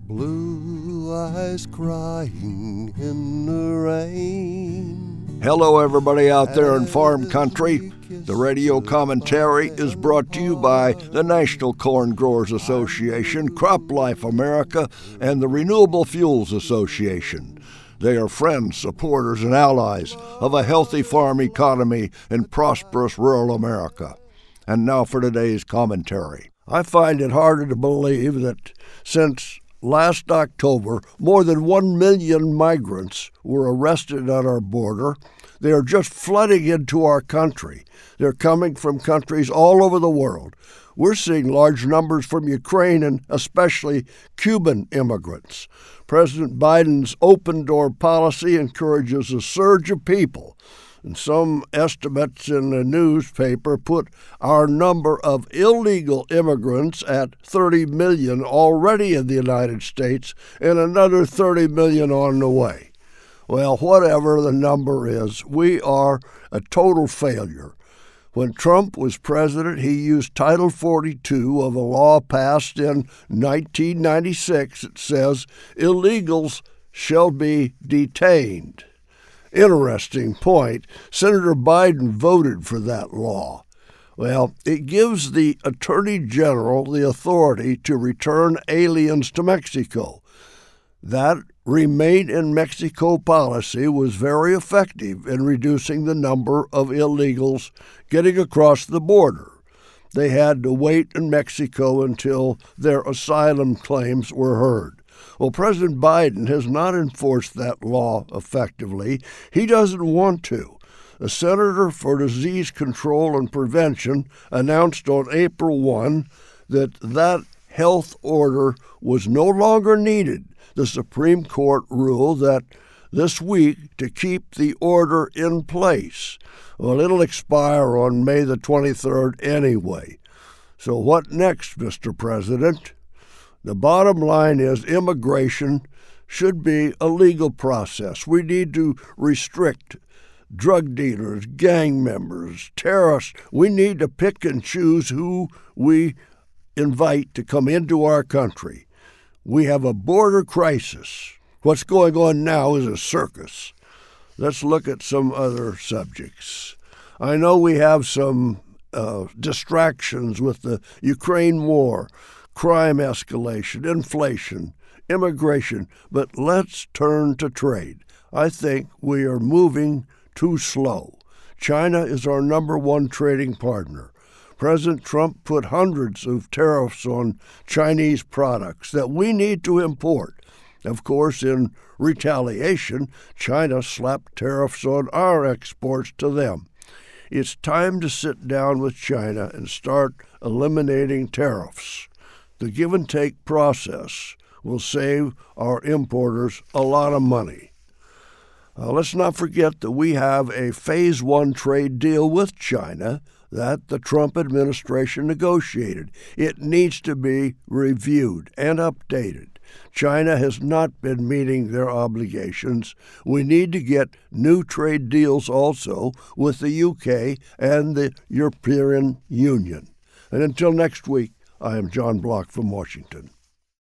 Blue eyes crying in the rain. Hello, everybody out there in farm country. The radio commentary is brought to you by the National Corn Growers Association, CropLife America, and the Renewable Fuels Association. They are friends, supporters, and allies of a healthy farm economy in prosperous rural America. And now for today's commentary. I find it harder to believe that since last October, more than 1 million migrants were arrested at our border. They are just flooding into our country. They're coming from countries all over the world. We're seeing large numbers from Ukraine and especially Cuban immigrants. President Biden's open-door policy encourages a surge of people. And some estimates in the newspaper put our number of illegal immigrants at 30 million already in the United States and another 30 million on the way. Well, whatever the number is, we are a total failure. When Trump was president, he used Title 42 of a law passed in 1996. It says illegals shall be detained. Interesting point. Senator Biden voted for that law. Well, it gives the Attorney General the authority to return aliens to Mexico. That Remain in Mexico policy was very effective in reducing the number of illegals getting across the border. They had to wait in Mexico until their asylum claims were heard. Well, President Biden has not enforced that law effectively. He doesn't want to. The Center for Disease Control and Prevention announced on April 1 that health order was no longer needed. The Supreme Court ruled that this week to keep the order in place. Well, it'll expire on May the 23rd anyway. So what next, Mr. President? The bottom line is immigration should be a legal process. We need to restrict drug dealers, gang members, terrorists. We need to pick and choose who we invite to come into our country. We have a border crisis. What's going on now is a circus. Let's look at some other subjects. I know we have some distractions with the Ukraine war, crime escalation, inflation, immigration, but let's turn to trade. I think we are moving too slow. China is our number one trading partner. President Trump put hundreds of tariffs on Chinese products that we need to import. Of course, in retaliation, China slapped tariffs on our exports to them. It's time to sit down with China and start eliminating tariffs. The give-and-take process will save our importers a lot of money. Let's not forget that we have a Phase 1 trade deal with China that the Trump administration negotiated. It needs to be reviewed and updated. China has not been meeting their obligations. We need to get new trade deals also with the UK and the European Union. And until next week, I am John Block from Washington.